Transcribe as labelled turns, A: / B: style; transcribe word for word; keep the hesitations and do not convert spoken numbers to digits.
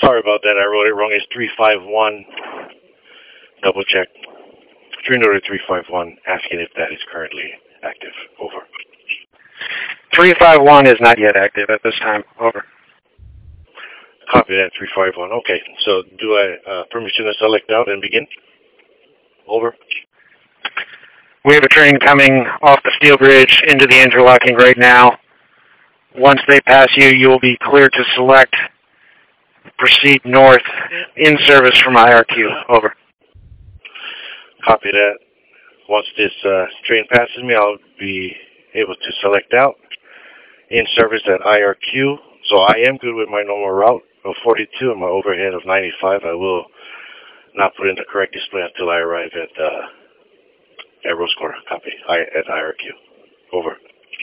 A: Sorry about that. I wrote it wrong. It's three five one. Double check. Train order three five one, asking if that is currently active. Over.
B: three five one is not yet active at this time. Over.
A: Copy that, three five one. Okay, so do I, uh, permission to select out and begin? Over.
B: We have a train coming off the steel bridge into the interlocking right now. Once they pass you, you will be clear to select. Proceed north in service from I R Q. Over.
A: Copy that. Once this uh, train passes me, I'll be able to select out in service at I R Q. So I am good with my normal route of forty-two and my overhead of ninety-five. I will not put in the correct display until I arrive at uh, at Rose Corner. Copy. I, at I R Q. Over.